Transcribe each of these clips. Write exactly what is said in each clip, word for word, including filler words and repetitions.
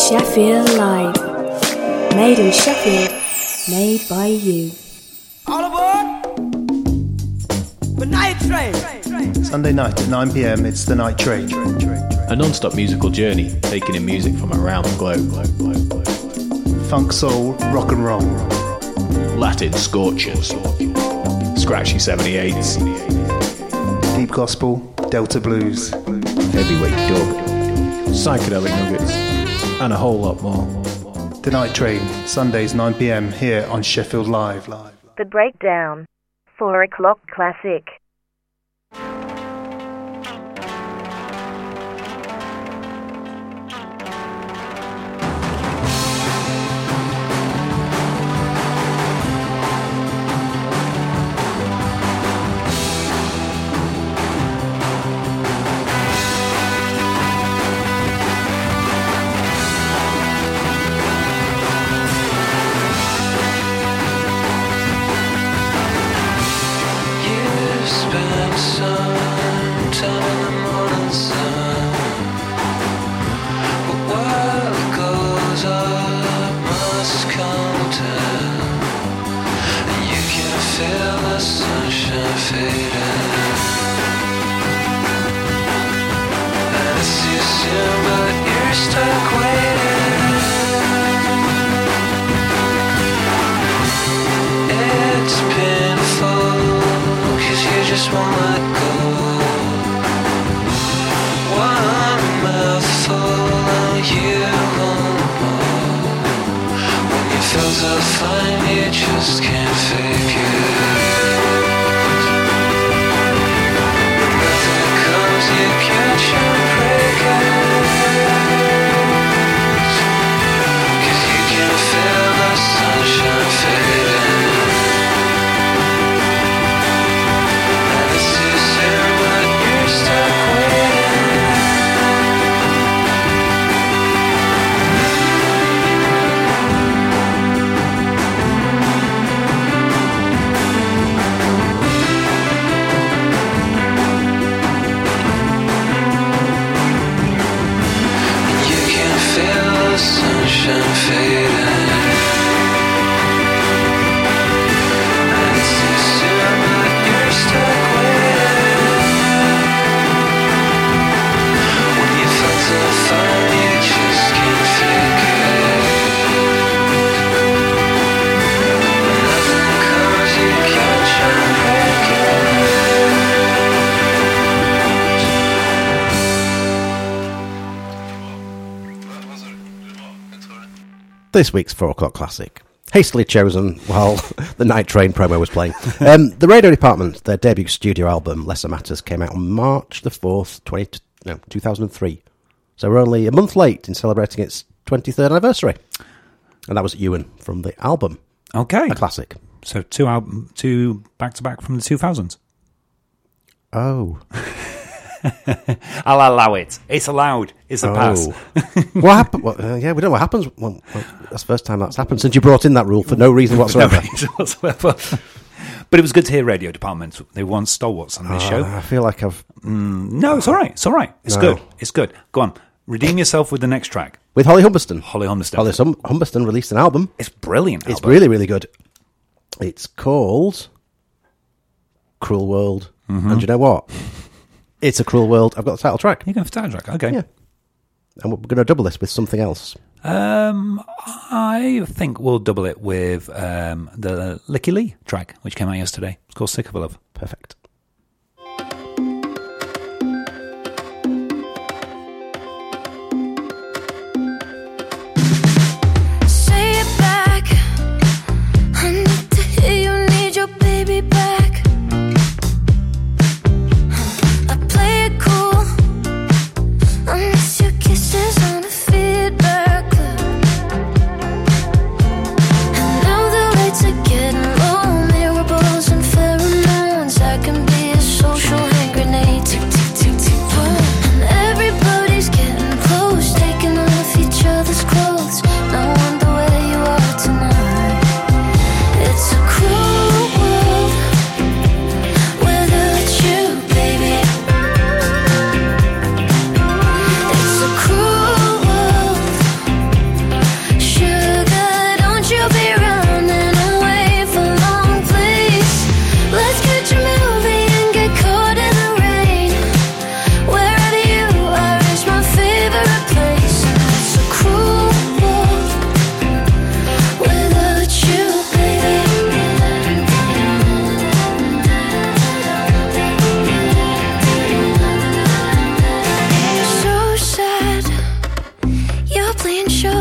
Sheffield Live. Made in Sheffield, made by you. All aboard the Night Train. Sunday night at nine p.m, it's the Night Train. A non-stop musical journey, taking in music from around the globe. globe, globe, globe. Funk, soul, rock and roll. Latin scorchers. Scratchy seventy-eights. Deep gospel, Delta blues. Heavyweight dub. Psychedelic nuggets. And a whole lot more. The Night Train, Sundays nine p.m, here on Sheffield Live. Live. The Breakdown. Four o'clock classic. This week's four o'clock classic, hastily chosen while the Night Train promo was playing. Um, the Radio Department, their debut studio album, Lesser Matters, came out on March the fourth, twenty, no, two thousand three. So we're only a month late in celebrating its twenty-third anniversary. And that was Ewan from the album. Okay. A classic. So two album, two back-to-back from the two thousands. Oh. I'll allow it. It's allowed. It's a oh. pass. What happened? Well, uh, yeah, we don't know what happens. Well, well, that's the first time that's happened since you brought in that rule for no reason whatsoever. no reason whatsoever. But it was good to hear Radio Department. They were once stalwarts on this oh, show. I feel like I've... Mm, no, it's all right. It's all right. It's no. good. It's good. Go on. Redeem yourself with the next track. With Holly Humberston. Holly Humberston. Holly Hum- Humberston released an album. It's brilliant. It's album. really, really good. It's called Cruel World. Mm-hmm. And you know what? It's a Cruel World. I've got the title track. You're going for title track? Okay. Yeah. And we're going to double this with something else. Um, I think we'll double it with um, the Licky Lee track, which came out yesterday. It's called Sick of a Love. Perfect. Getting low, mirror balls and pheromones. I can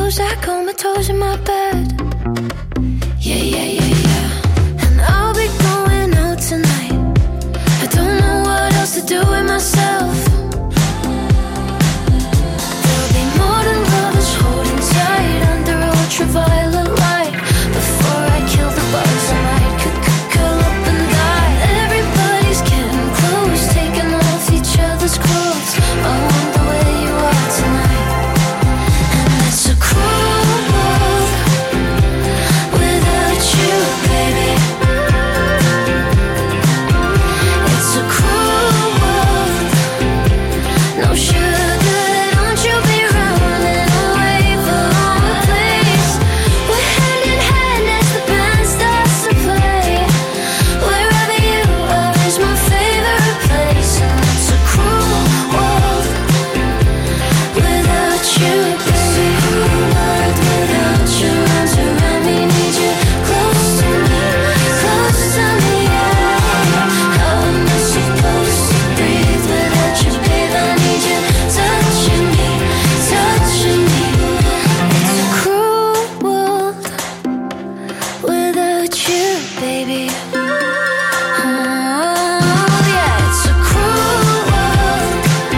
close, I comatose in my bed. Yeah, yeah, yeah, yeah. And I'll be going out tonight. I don't know what else to do with myself. There'll be modern lovers holding tight under ultraviolet light. Before I kill the buzz, I might curl up and die. Everybody's getting close, taking off each other's clothes. I wonder where you are tonight. And it's a cruel world without you, baby. It's a cruel world. No sugar, don't you be running away for long, please. We're hand in hand as the band starts to play. Wherever you are is my favorite place. And it's a cruel world without you, baby. Cruel world without you. Arms around me, need you close to me, close to me, yeah. How am I supposed to breathe without you, babe? I need you touching me, touching me. It's a cruel world without you, baby. Oh, yeah, it's a cruel world.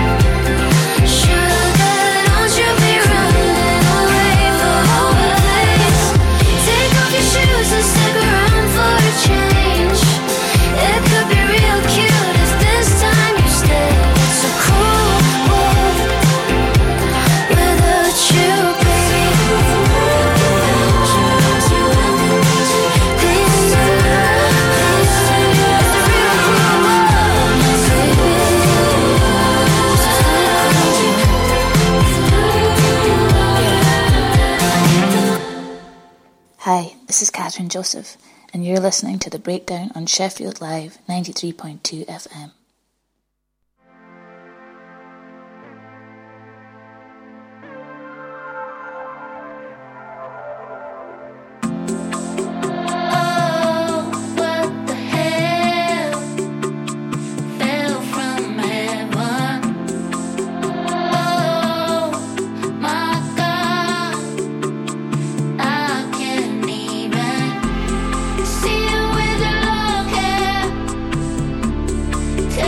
Sugar, don't you be running away for long, please. Take off your shoes and stick around for a change. It could be real cute if this time you stay. It's a cruel world without you, baby. Without you, without you, please, please, it's a real cruel world, Hi, this is Catherine Joseph, and you're listening to The Breakdown on Sheffield Live ninety-three point two F M. Oh, what the hell fell from heaven? Oh, my God, I can't even see you with your long hair.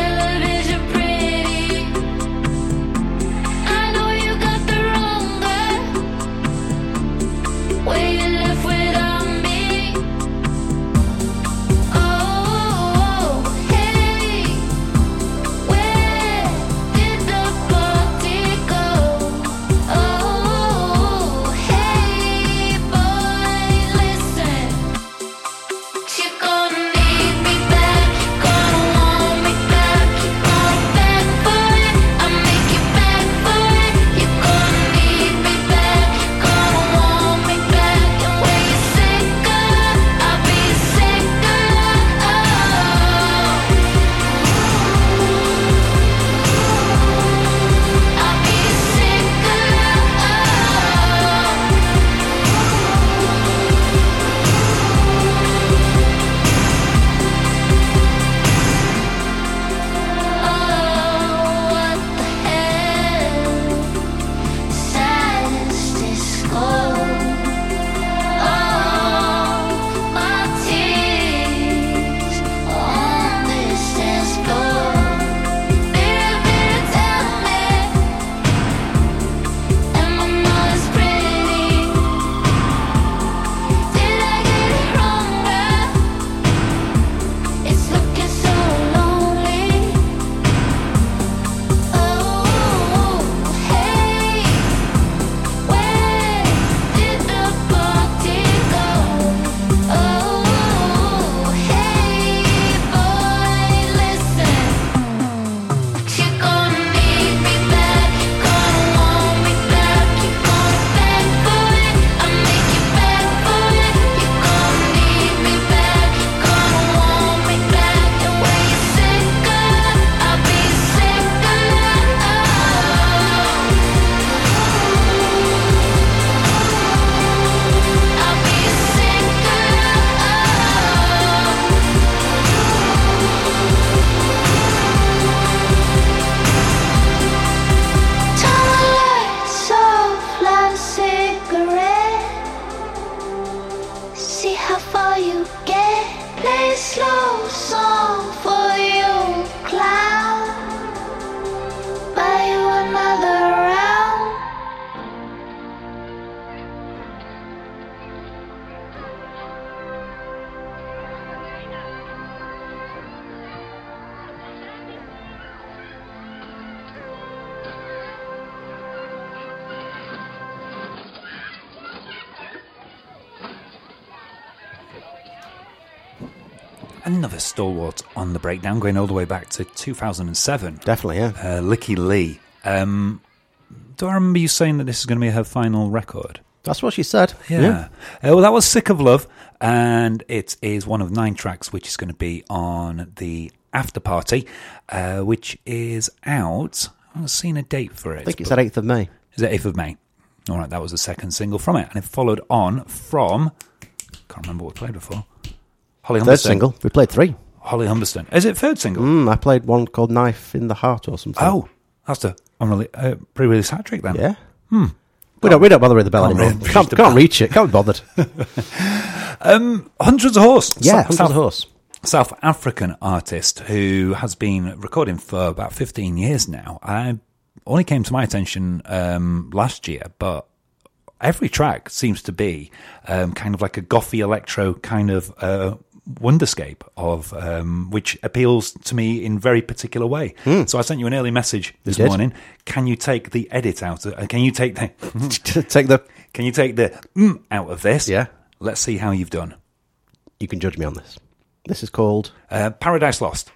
another stalwart on the breakdown, going all the way back to two thousand seven. Definitely, yeah. Uh, Licky Lee. Um, do I remember you saying that this is going to be her final record? That's what she said. Yeah. yeah. Uh, well, that was Sick of Love, and it is one of nine tracks which is going to be on the After Party, uh, which is out. I haven't seen a date for it. I think it's at eighth of May. Is it eighth of May? All right, that was the second single from it, and it followed on from, can't remember what we played before, Holly Humberston. Third single. We played three. Holly Humberston. Is it third single? Mm, I played one called Knife in the Heart or something. Oh, that's the unrele- uh, pre-release hat trick then. Yeah. Hmm. We don't, we don't bother with the bell Can't anymore. reach Can't, the can't bell. reach it. Can't be bothered. um, Hundreds of Horse. Yeah, South, Hundreds South, of Horse. South African artist who has been recording for about fifteen years now. I only came to my attention um, last year, but every track seems to be um, kind of like a gothy electro kind of uh, wonderscape of um, which appeals to me in very particular way. Mm. So I sent you an early message this You did? morning. Can you take the edit out? Of, uh, can you take the Take the... Can you take the mm out of this? Yeah. Let's see how you've done. You can judge me on this. This is called... Uh, Paradise Lost.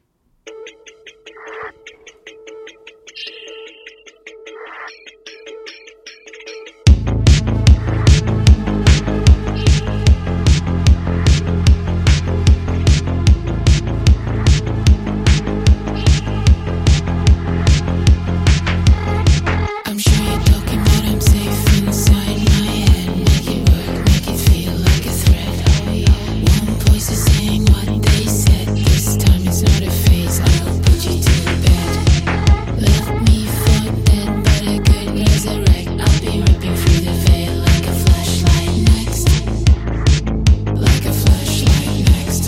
I'm sure you're talking, but I'm safe inside my head. Make it work, make it feel like a threat. One voice is saying what they said. This time it's not a phase. I'll put you to bed. Left me for dead, but I could resurrect. I'll be ripping through the veil like a flashlight next. Like a flashlight next.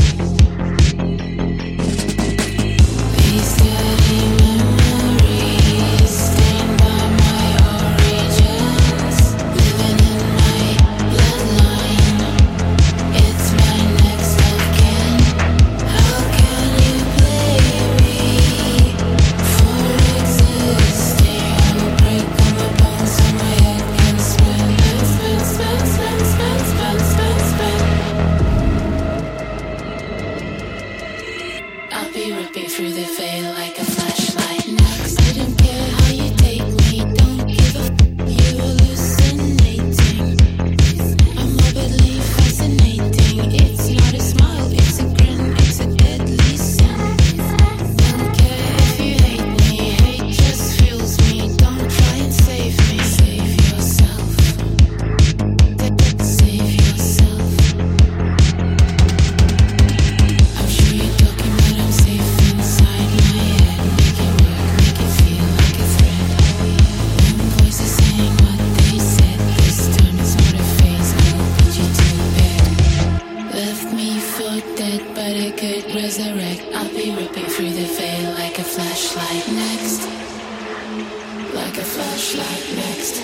These dirty memories stained by my origins, living in my bloodline. It's my next of kin. How can you blame me for existing? I will break all my bones so my head can spin, spin, spin, spin, spin, spin, spin, spin. I'll be ripping through the veil like a flashlight next. I don't care how you take me, don't give a f- you hallucinating. I'm morbidly fascinating. It's not a smile, it's a grin, it's a deadly sin. Don't care if you hate me, hate just fuels me. Don't try and save me. Save yourself. Save yourself. I'm sure you're talking, but I'm safe inside my head. Make it work, make it feel like a threat. One voice is saying what they said. This time it's not a phase. I'll put you to bed. Left me for dead, but I could resurrect. I'll be ripping through the veil like a flashlight next. Like a flashlight next.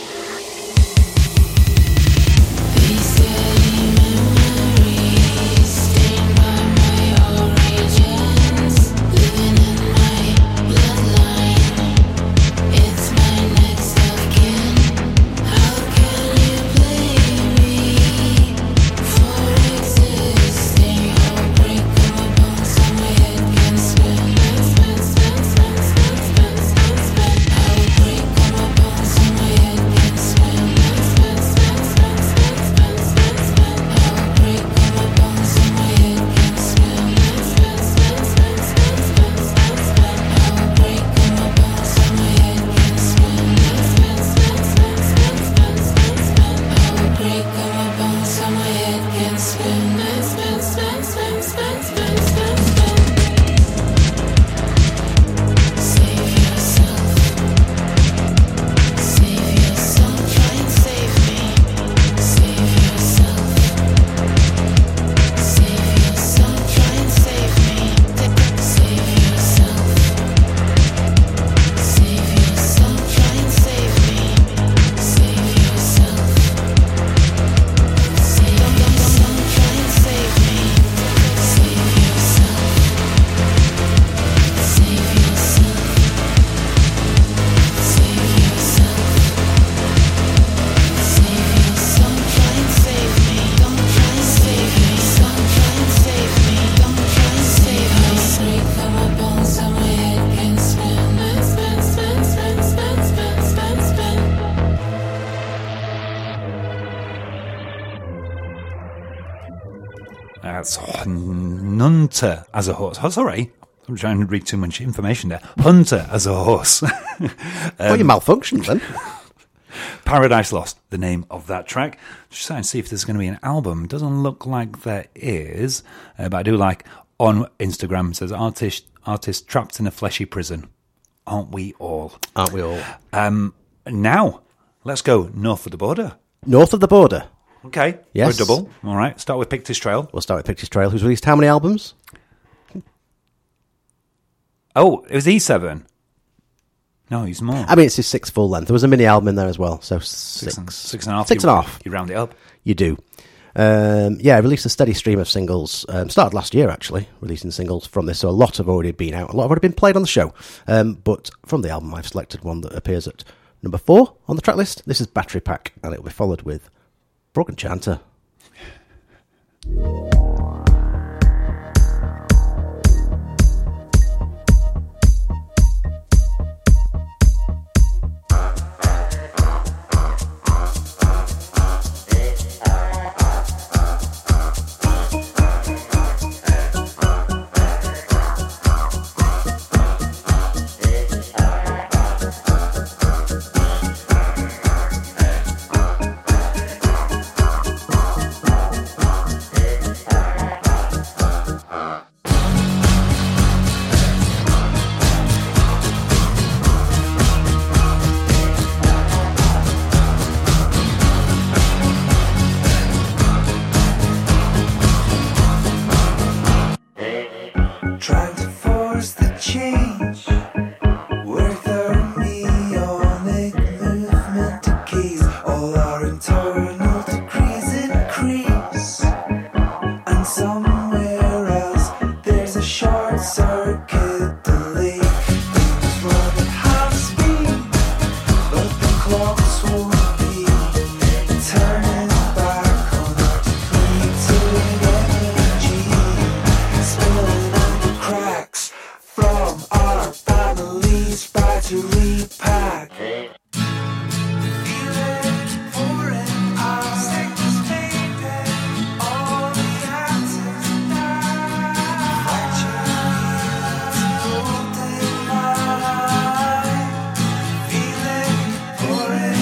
These dirty memories stained by my origins, living in my bloodline. It's my next of kin. How can you blame me for existing? I will break all my bones so my head can spin, spin, spin, spin, spin, spin, spin, spin. I will break all my bones so my head that's Hunter as a horse. Oh, sorry. I'm trying to read too much information there. Hunter as a horse. um, well, you malfunctioned then. Paradise Lost, the name of that track. Just trying to see if there's going to be an album. Doesn't look like there is, uh, but I do like on Instagram. It says artist artist trapped in a fleshy prison. Aren't we all? Aren't we all? Um, now let's go north of the border. North of the border. Okay. Yes. For a double. All right. Start with Pictish Trail. We'll start with Pictish Trail, who's released how many albums? Oh, it was E seven. No, he's more. I mean, it's his sixth full length. There was a mini album in there as well, so six. Six and, six and a half. Six you, and a half. You round it up. You do. Um, yeah, I released a steady stream of singles. Um, started last year, actually, releasing singles from this, so a lot have already been out. A lot have already been played on the show. Um, but from the album, I've selected one that appears at number four on the track list. This is Battery Pack, and it will be followed with Broken Chanter. Trying to force the change with our neonic movement decays. All our internal degrees increase, and somewhere else there's a short circuit delay. Things run at half speed, but the clocks won't be turning back on our depleted energy, spilling cracks from our family's battery pack. Feeling for it, our sickness faded, all the atoms die. Fractured golden light. Feeling for it,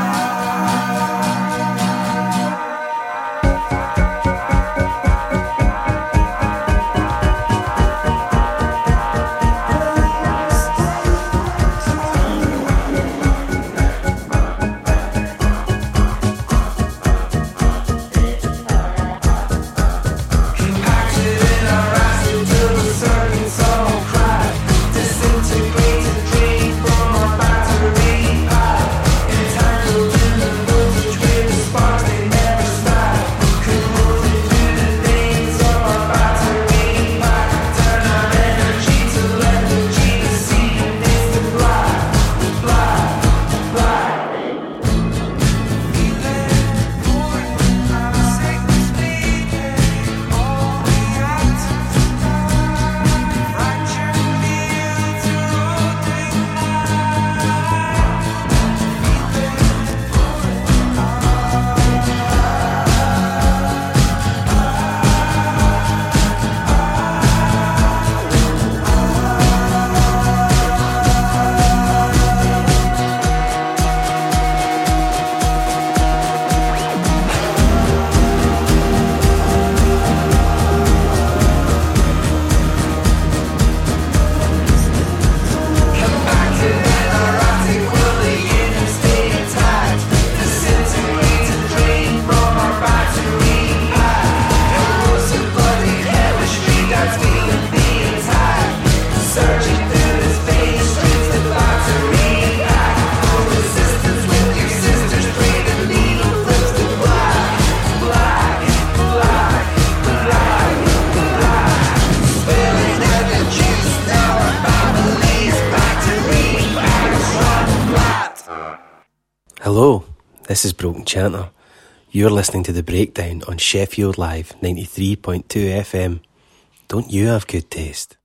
Hello, this is Broken Chanter. You're listening to The Breakdown on Sheffield Live ninety-three point two F M. Don't you have good taste?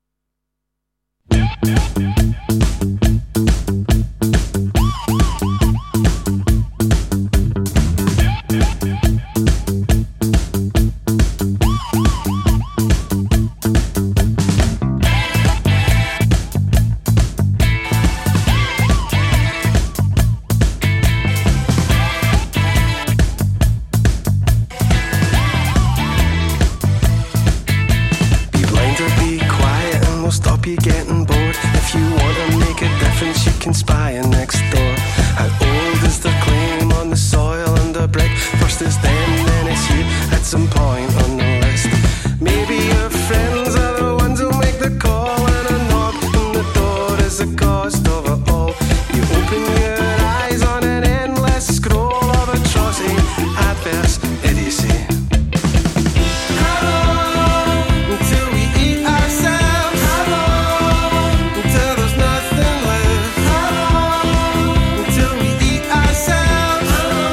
store. How old is their claim on the soil under brick? First is them, then it's you at some point on the list. Maybe your friends are the ones who make the call, and a knock on the door is the cost of it all. You open your eyes on an endless scroll of atrocity, adverse idiocy. How long until we eat ourselves? How long until there's nothing left? How long until we eat ourselves?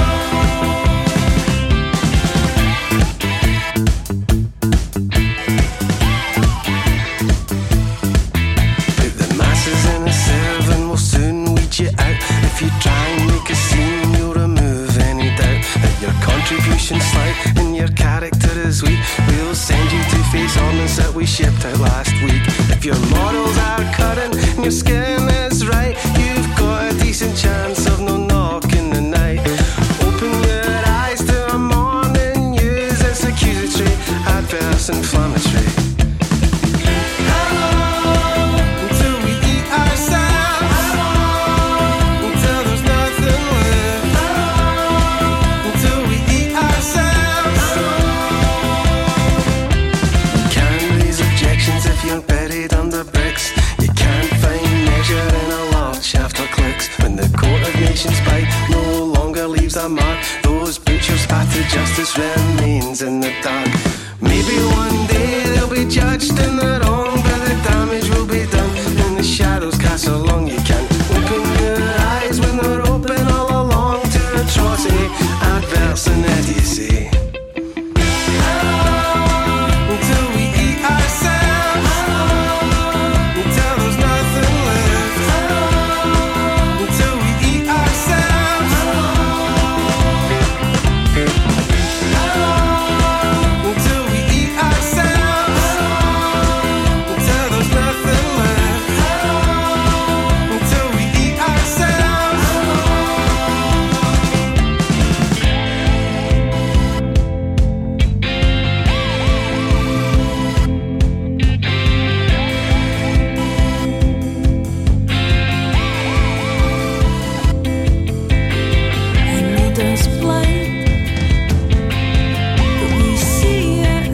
Put the masses in a sieve and we'll soon weed you out. If you try and make a scene, you'll remove any doubt that your contribution's slight and your character is weak. We'll send you to face ornaments that we shipped out last week. If your morals are current and your skin is right, you've got a decent chance of no knock in the night. Open your eyes to a morning news. It's accusatory, adverse, inflammatory. How long until we eat ourselves? How long until there's nothing left? How long until we eat ourselves? You can't raise objections if you're buried under bricks. You can't find measure in a loft shaft or clicks. When the court of nations bite no longer leaves a mark, those butchers' path to justice remains in the dark. Maybe one day they'll be judged in the wrong, but the damage will be done in the shadows cast along. You can't open your eyes when they're open all along to atrocity, adverse and idiocy. How long until we eat ourselves? How long until there's nothing left? How long until we eat ourselves? How long until we eat ourselves? Until there's nothing left? How long until we eat ourselves? You made us blind, but we see it.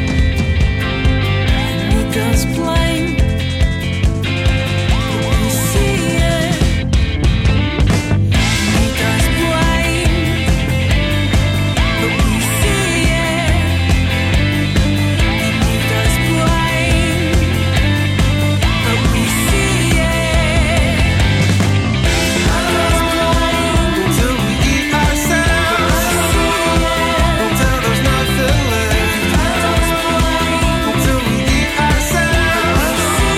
You made us blind, but we see it. You made us blind, but we see it. You made us blind, but we see it. Until we eat ourselves, until there's nothing left, until we eat ourselves,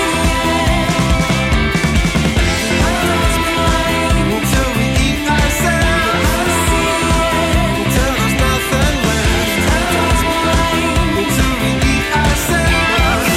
until we eat ourselves, until there's nothing left, until we eat ourselves.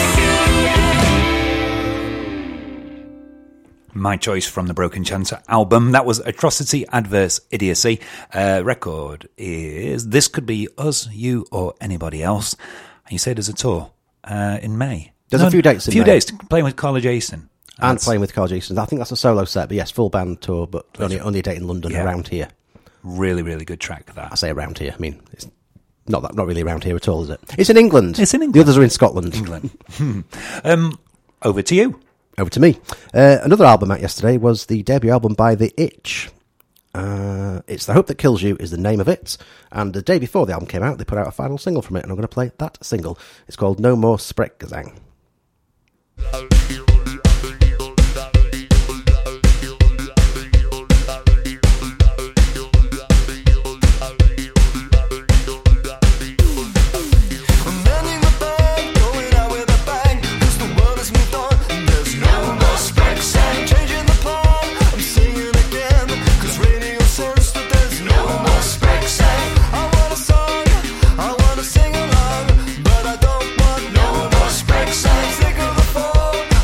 My choice from the Broken Chancer album. That was Atrocity, Adverse, Idiocy. Uh, record is This Could Be Us, You, or Anybody Else. And you say there's a tour uh, in May. There's a few dates in A few May. dates playing with Carla Jason. And That's playing with Carl Jason. I think that's a solo set, but yes, full band tour, but only, only a date in London Yeah. around here. really, really good track, I that. say around here. I mean, it's not that, not really around here at all, is it? It's in England. It's in The England. others are in Scotland. England. um, over to you. Over to me. Uh, another album out yesterday was the debut album by The Itch. Uh, it's The Hope That Kills You is the name of it. And the day before the album came out, they put out a final single from it, and I'm going to play that single. It's called No More Sprechgesang. Sing along, but I don't want no more Sprechgesang. Sick of the phone,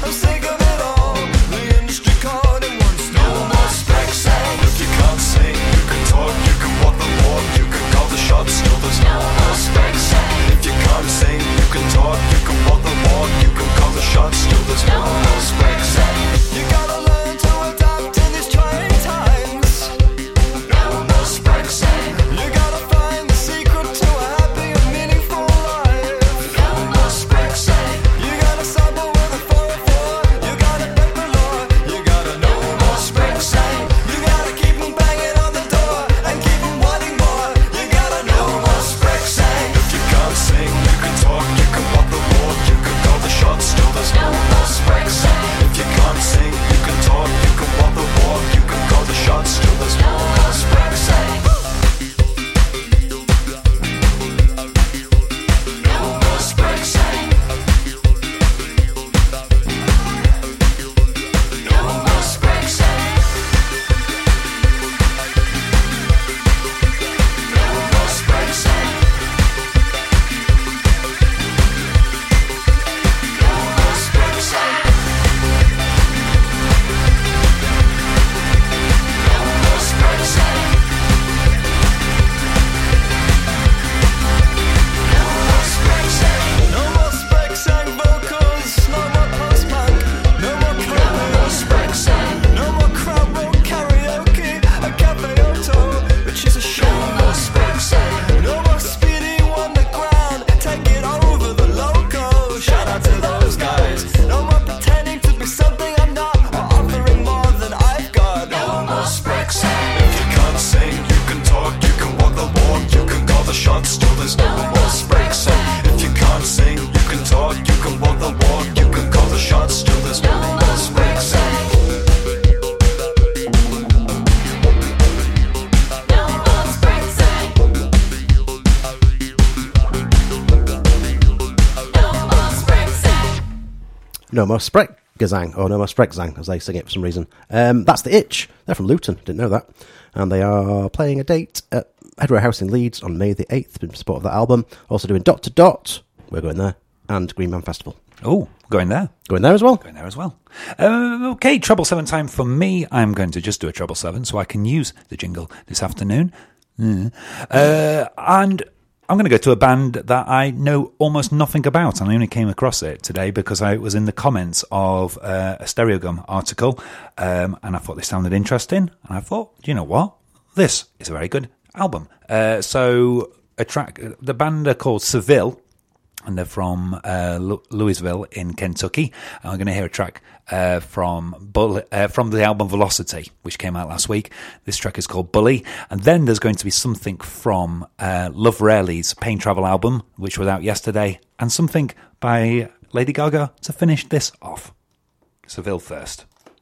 No More Sprechgesang, or No More Sprechgesang, as they sing it for some reason. Um, that's The Itch. They're from Luton, didn't know that. And they are playing a date at Hedgerow House in Leeds on May the eighth in support of that album. Also doing Dot to Dot, we're going there, and Green Man Festival. Oh, going there. Going there as well. Going there as well. Uh, okay, treble seven time for me. I'm going to just do a treble seven so I can use the jingle this afternoon. Mm. Uh, and I'm going to go to a band that I know almost nothing about. And I only came across it today because I was in the comments of uh, a Stereogum article. Um, and I thought this sounded interesting. And I thought, you know what? This is a very good album. Uh, so a track, the band are called Seville. And they're from uh, Louisville in Kentucky. And we're going to hear a track uh, from Bull- uh, from the album Velocity, which came out last week. This track is called Bully. And then there's going to be something from uh, Love Rarely's Pain Travel album, which was out yesterday, and something by Lady Gaga to finish this off. Seville first.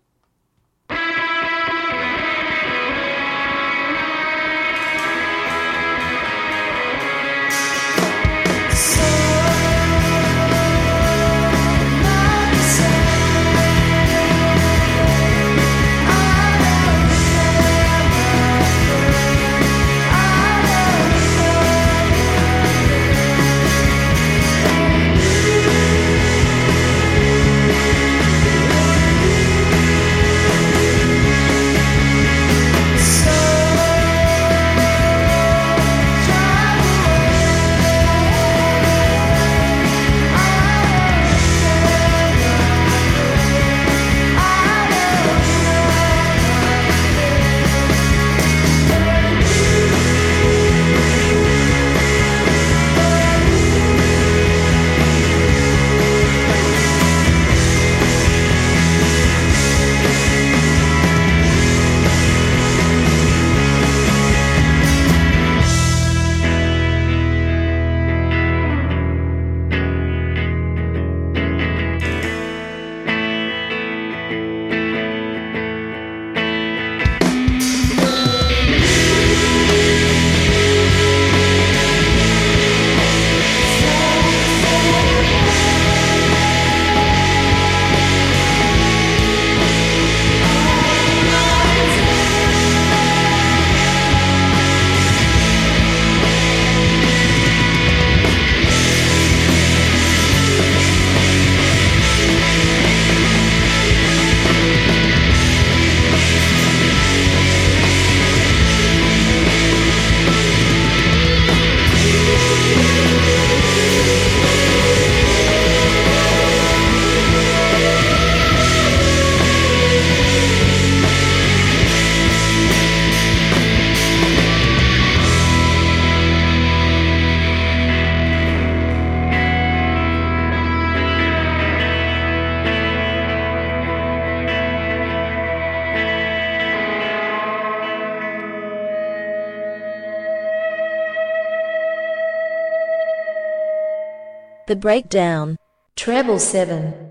The Breakdown. Treble seven.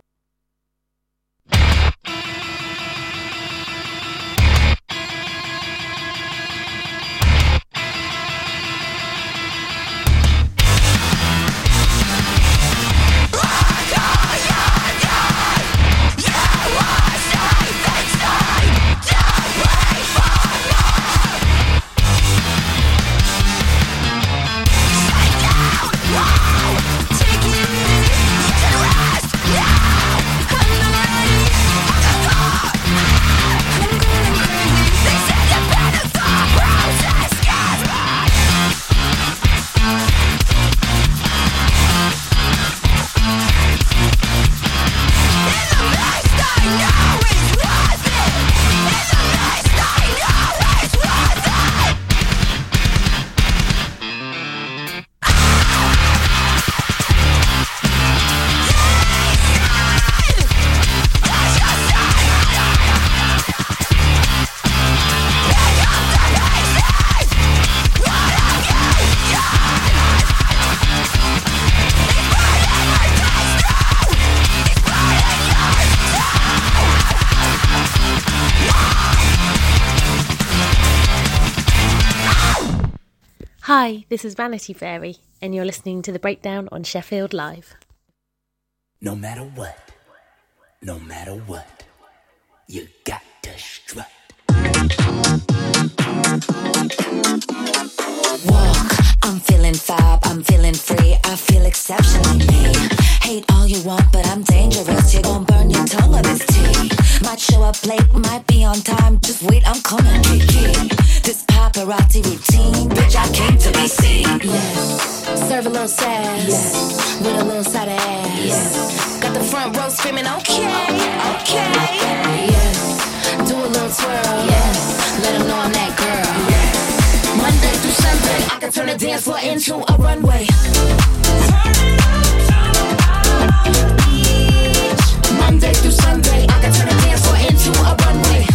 Hi, this is Vanity Fairy, and you're listening to The Breakdown on Sheffield Live. No matter what, no matter what, you got to strut. Walk, I'm feeling fab, I'm feeling free, I feel exceptionally me. Hate all you want, but I'm dangerous, you're gonna burn your tongue on this tea. Might show up late, might be on time, just wait, I'm coming, Kiki. This paparazzi routine, bitch, I came to be seen. Yes, serve a little sass, yes, with a little side of ass. Yes, got the front row screaming, okay, okay. Yes, do a little twirl, yes, let them know I'm that girl. Yes, Monday through Sunday, I can turn the dance floor into a runway. Monday through Sunday, I can turn the dance floor into a runway.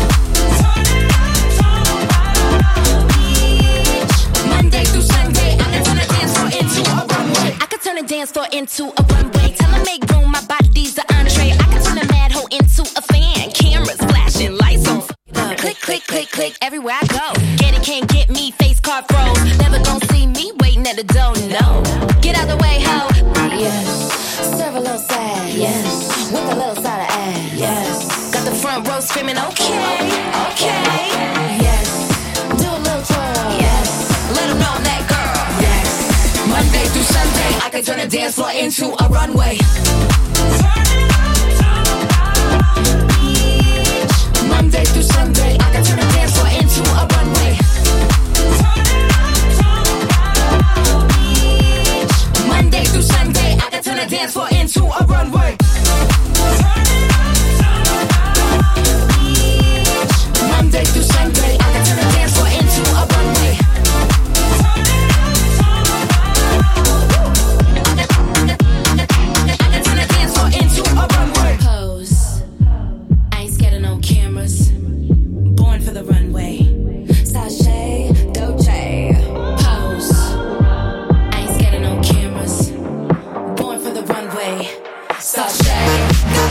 Monday through Sunday, I can turn the dance floor into a runway. I can turn the dance floor into a runway. Tell them make room, my body's the entree. I can turn a mad hoe into a fan. Cameras flashing, lights on. Click, click, click, click, everywhere I go. Get it, can't get me, face card froze. Never gonna see me waiting at the door, no. Get out the way, ho. Yes, serve a little sad, yes, with a little side of ass, yes. Got the front row screaming, okay, okay. Yes, do a little twirl, yes, let them know I'm that girl. Yes, Monday through Sunday, I can turn the dance floor into a runway. Monday through Sunday, I can turn the dance floor into a runway. Monday through Sunday, I can turn the dance floor into a runway. Monday through Sunday, I can turn the dance floor into a runway. I can turn the dance floor into a runway. Pose. I ain't scared of no cameras. Born for the runway. Sashay, Dolce. Pose. I ain't scared of no cameras. Born for the runway. Sashay.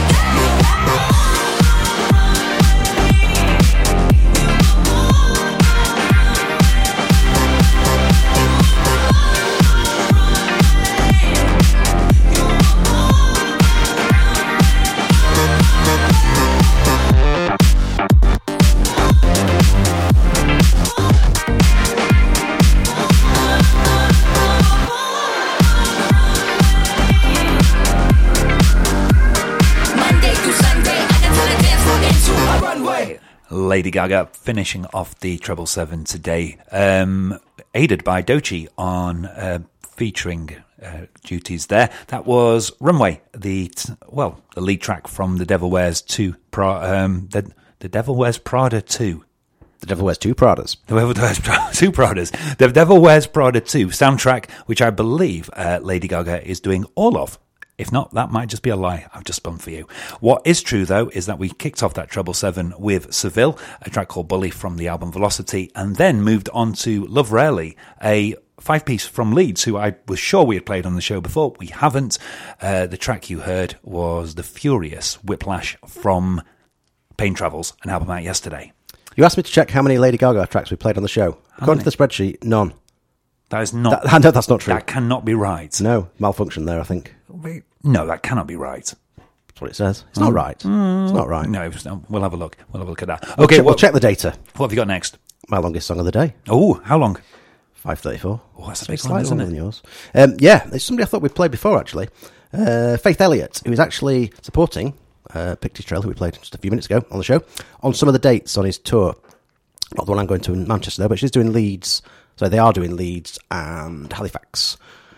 Lady Gaga finishing off the treble seven today, um, aided by Doechii on uh, featuring uh, duties there. That was Runway, the t- well, the lead track from The Devil Wears two, Pra- um, the, the Devil Wears Prada two. The Devil Wears two Pradas. The Devil Wears two Pradas. The Devil Wears Prada two soundtrack, which I believe uh, Lady Gaga is doing all of. If not, that might just be a lie I've just spun for you. What is true, though, is that we kicked off that treble seven with Seville, a track called Bully from the album Velocity, and then moved on to Love Rarely, a five-piece from Leeds, who I was sure we had played on the show before. We haven't. Uh, the track you heard was The Furious Whiplash from Pain Travels, an album out yesterday. You asked me to check how many Lady Gaga tracks we played on the show. According to the spreadsheet, none. That is not... That, no, that's not true. That cannot be right. No, malfunction there, I think. No, that cannot be right. That's what it says. It's not Mm. right. Mm. It's not right. No, it's not. We'll have a look. We'll have a look at that. We'll Okay, check, well, we'll check the data. What have you got next? My longest song of the day. Oh, how long? five thirty-four. Oh, that's a So big it's one, slightly isn't longer it? than yours. Um, yeah, it's somebody I thought we'd played before, actually. Uh, Faith Elliott, who is actually supporting uh, Pictish Trail, who we played just a few minutes ago on the show, on some of the dates on his tour. Not the one I'm going to in Manchester, though, but she's doing Leeds. So they are doing Leeds and Halifax.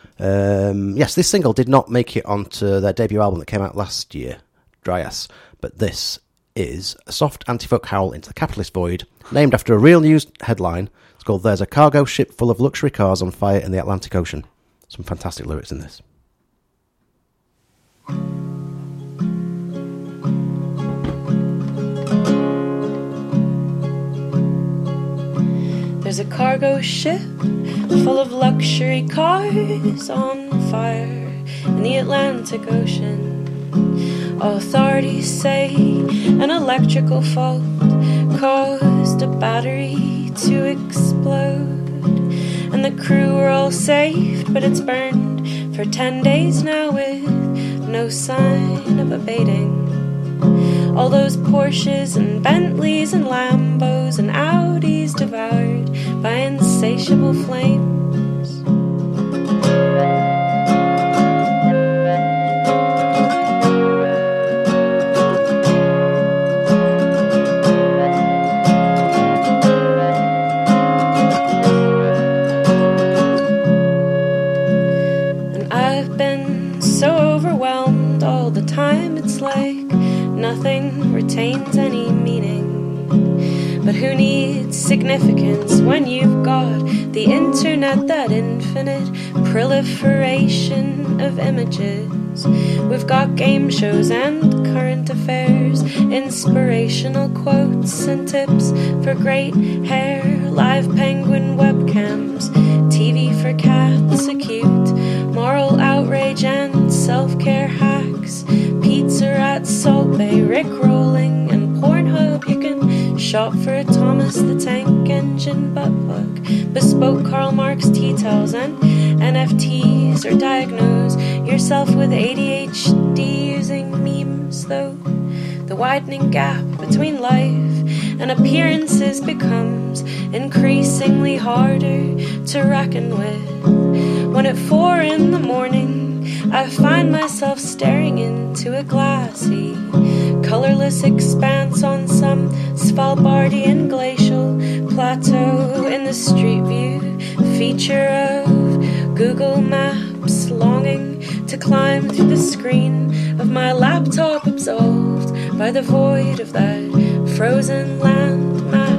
Um, yes, this single did not make it onto their debut album that came out last year, Dryas, but this is a soft anti-folk howl into the capitalist void, named after a real news headline. It's called There's a Cargo Ship Full of Luxury Cars on Fire in the Atlantic Ocean. Some fantastic lyrics in this. There's a cargo ship full of luxury cars on fire in the Atlantic Ocean. Authorities say an electrical fault caused a battery to explode, and the crew were all saved, but it's burned for ten days now with no sign of abating. All those Porsches and Bentleys and Lambos and Audis devoured by insatiable flames. And I've been so overwhelmed all the time, it's like nothing retains any meaning. But who needs significance when you've got the internet, that infinite proliferation of images? We've got game shows and current affairs, inspirational quotes and tips for great hair, live penguin webcams, T V for cats, acute moral outrage and self-care hacks, pizza at Salt Bay, Rickrolling and Pornhub. You can shop for a Thomas the Tank Engine butt plug, bespoke Karl Marx tea towels and N F Ts, or diagnose yourself with A D H D using memes. Though the widening gap between life and appearances becomes increasingly harder to reckon with, when at four in the morning I find myself staring into a glassy, colorless expanse on some Svalbardian glacial plateau in the Street View feature of Google Maps, longing to climb through the screen of my laptop, absolved by the void of that frozen land map.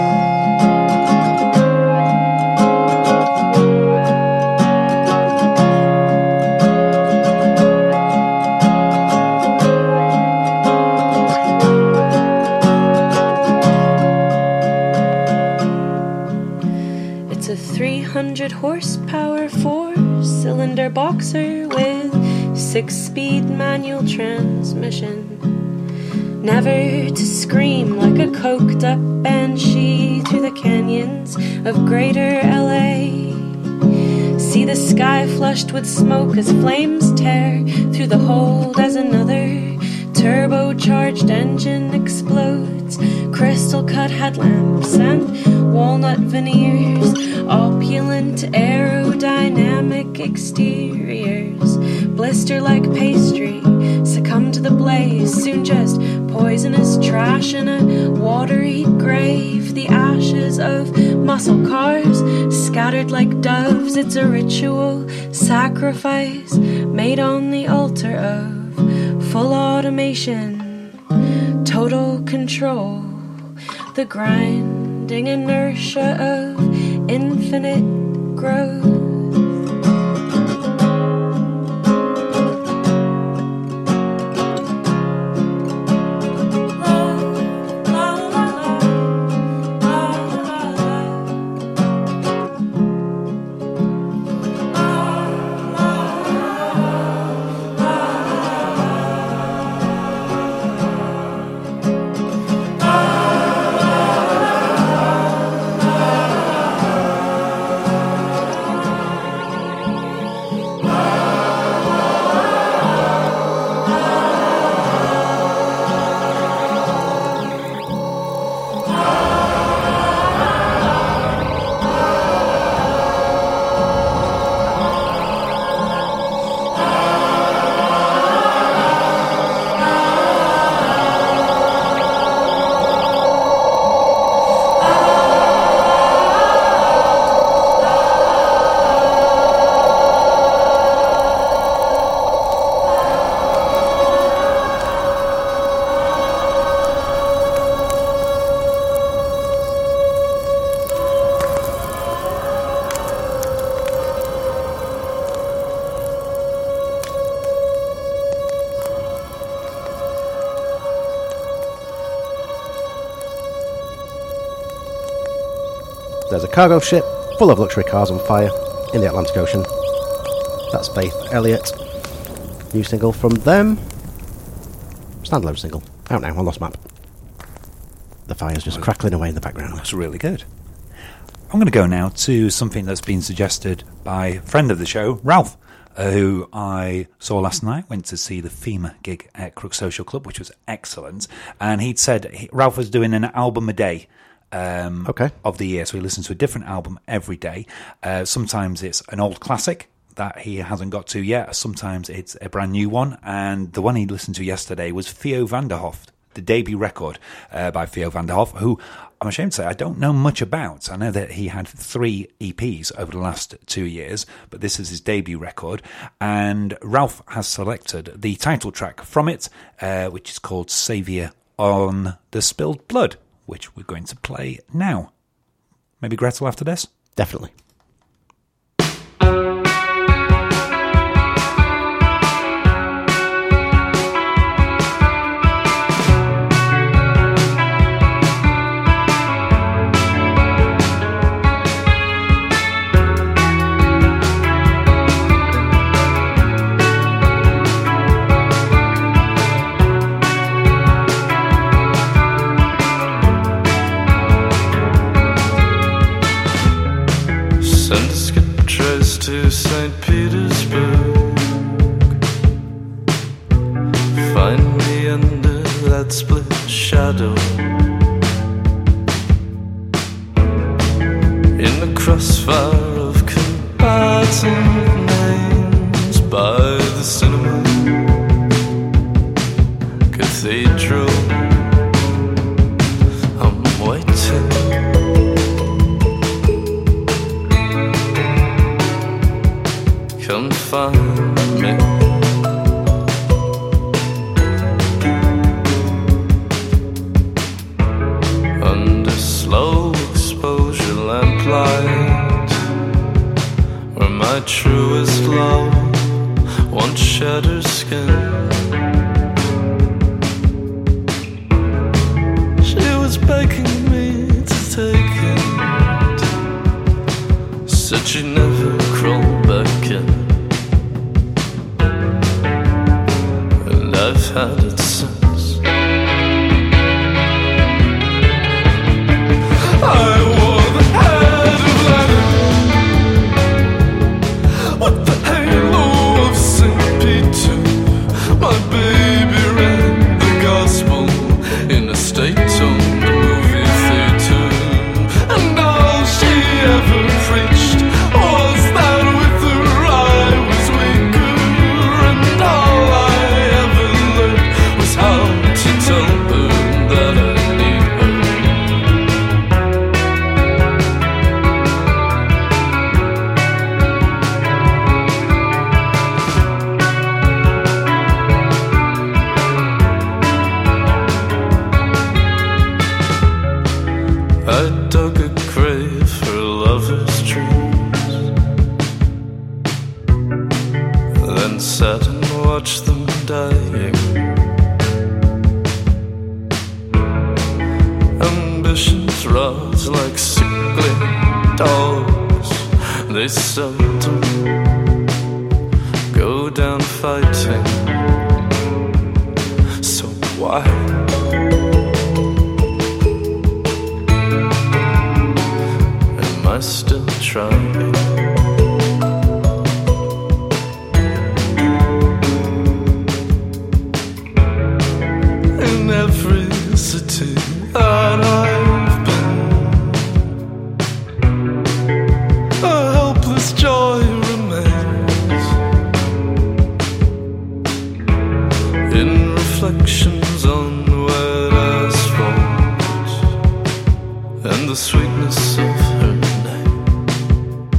It's a three hundred horsepower four-cylinder boxer with six-speed manual transmission. Never to scream like a coked-up banshee through the canyons of greater L A. See the sky flushed with smoke as flames tear through the hold as another turbocharged engine explodes. Crystal-cut headlamps and walnut veneers, opulent aerodynamic exteriors, blister like pastry, succumb to the blaze, soon just poisonous trash in a watery grave. The ashes of muscle cars scattered like doves, it's a ritual sacrifice made on the altar of full automation, total control, the grinding inertia of infinite growth. There's a cargo ship full of luxury cars on fire in the Atlantic Ocean. That's Faith Elliott. New single from them. Standalone single. Out now on Lost Map. The fire's just crackling away in the background. That's really good. I'm going to go now to something that's been suggested by a friend of the show, Ralph. uh, who I saw last night, went to see the FEMA gig at Crook Social Club, which was excellent. And he'd said he, Ralph was doing an album a day. Um, okay. Of the year, so he listens to a different album every day. Uh, sometimes it's an old classic that he hasn't got to yet. Sometimes it's a brand new one, and the one he listened to yesterday was Theo van der Hoff, the debut record uh, by Theo van der Hoff, who I'm ashamed to say I don't know much about. I know that he had three E Ps over the last two years, but this is his debut record, and Ralph has selected the title track from it, uh, which is called Saviour on the Spilled Blood, which we're going to play now. Maybe Gretel after this? Definitely. To Saint Petersburg, find me under that split shadow, in the crossfire of combatant names, by the cinema cathedral. I'm waiting. Come find me. Under slow exposure lamplight, where my truest love once shed her skin. She was begging me to take it, said she'd never crawl back in. I've had it since. I wore the head of Lenin with the halo of Saint Peter. My baby read the gospel in a state-owned movie theater, and all she ever preached was that with her I was weaker, and all I how to tell her that I need her. I dug a grave for lovers' dreams, then sat and watched them dying. Ambitions rise like sickly dogs, they seldom go down fighting. So why am I still trying? In every city that I've been, a helpless joy remains in reflections on wet asphalt and the sweetness of her name.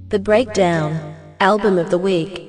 The Breakdown, Album of the Week.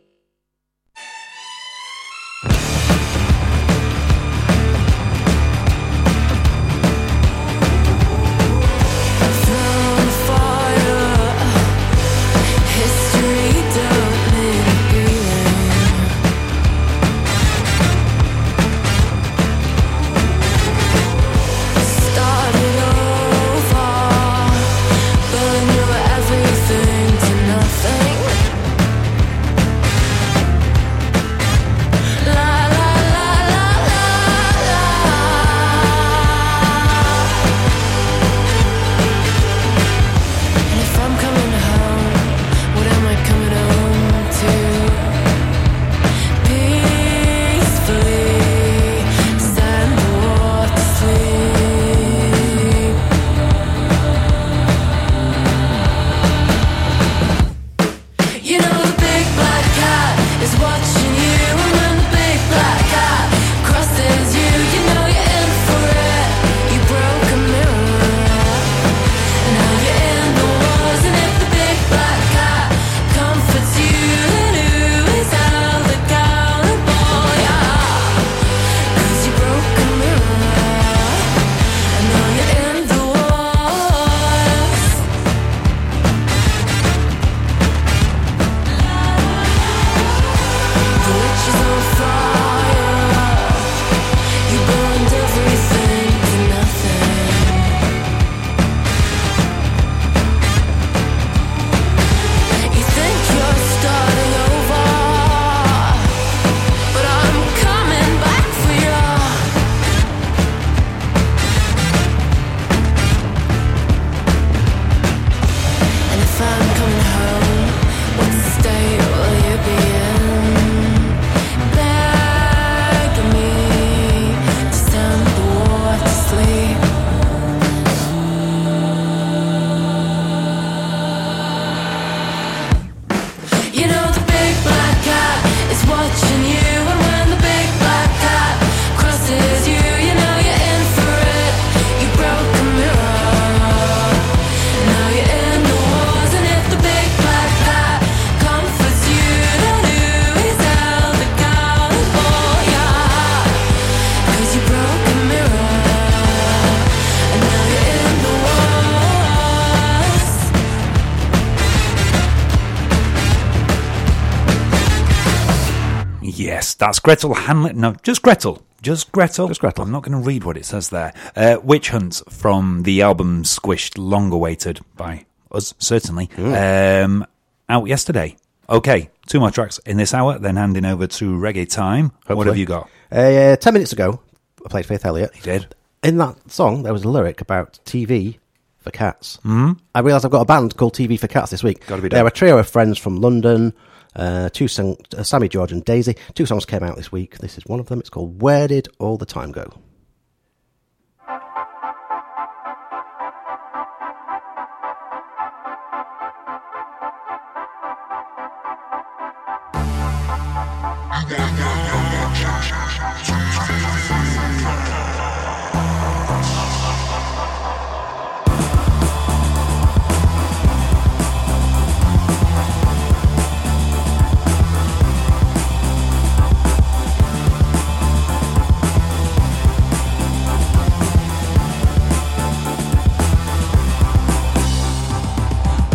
That's Gretel Hanley. No, just Gretel. Just Gretel. Just Gretel. I'm not going to read what it says there. Uh, Witch Hunt from the album Squished, long awaited by us, certainly. Mm. Um, out yesterday. Okay, two more tracks in this hour, then handing over to Reggae Time. Hopefully. What have you got? Uh, ten minutes ago, I played Faith Elliott. You did? In that song, there was a lyric about T V for cats. Mm. I realised I've got a band called T V for Cats this week. Got to be done. They're a trio of friends from London. Uh, two song, uh, Sammy, George and Daisy. Two songs came out this week. This is one of them. It's called Where Did All the Time Go?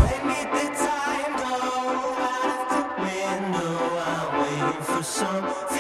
Some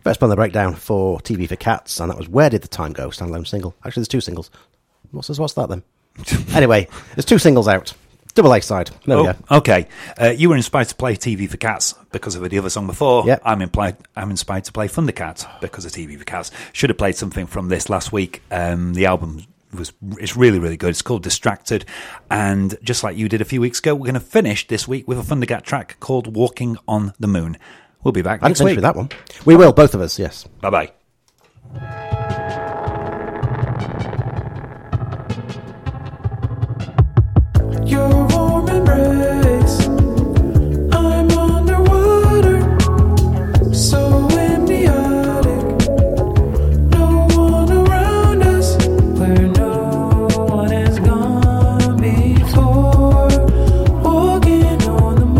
First on the breakdown for T V for Cats, and that was Where Did the Time Go? Standalone single. Actually, there's two singles. What's, what's that then? Anyway, there's two singles out. Double A side. There oh, we go. Okay. Uh, you were inspired to play T V for Cats because of the other song before. Yep. I'm, implied, I'm inspired to play Thundercat because of T V for Cats. Should have played something from this last week. Um, the album was it's really, really good. It's called Distracted. And just like you did a few weeks ago, we're going to finish this week with a Thundercat track called Walking on the Moon. We'll be back I next didn't finish week. with that one. We will, both of us, yes. Bye-bye. Your warm embrace, I'm underwater, so amniotic. No one around us, where no one has gone before. Walking on the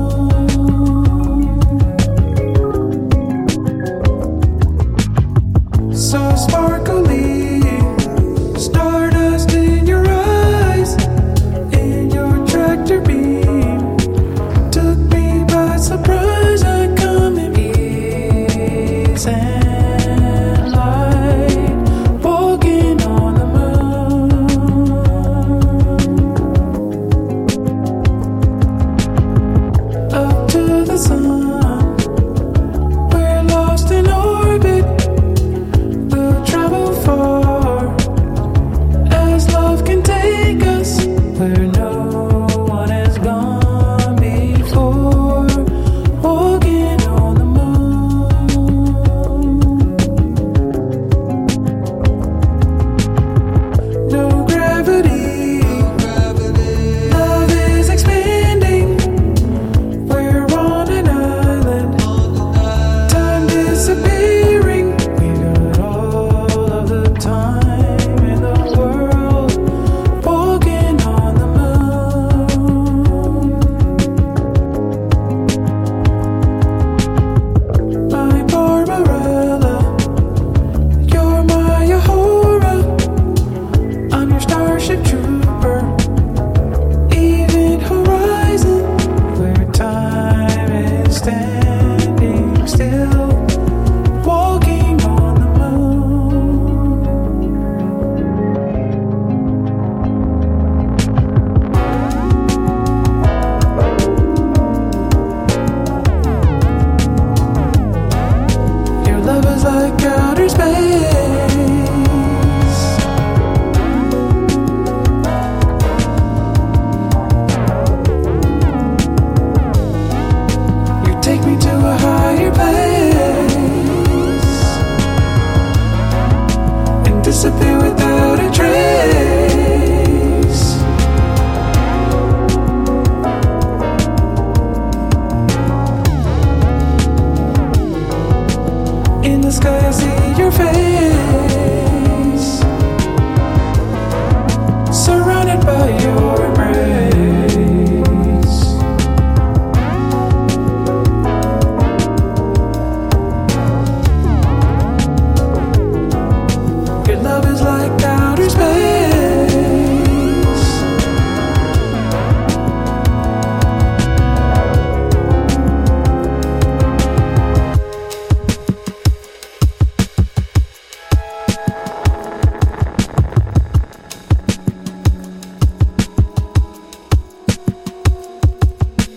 moon, so sparkly, stardust in your eyes. Tractor beam took me by surprise. I come in peace and light, walking on the moon, up to the sun. We're lost in orbit. We'll travel far as love can take us. We're no disappear without a trace. In the sky I see your face.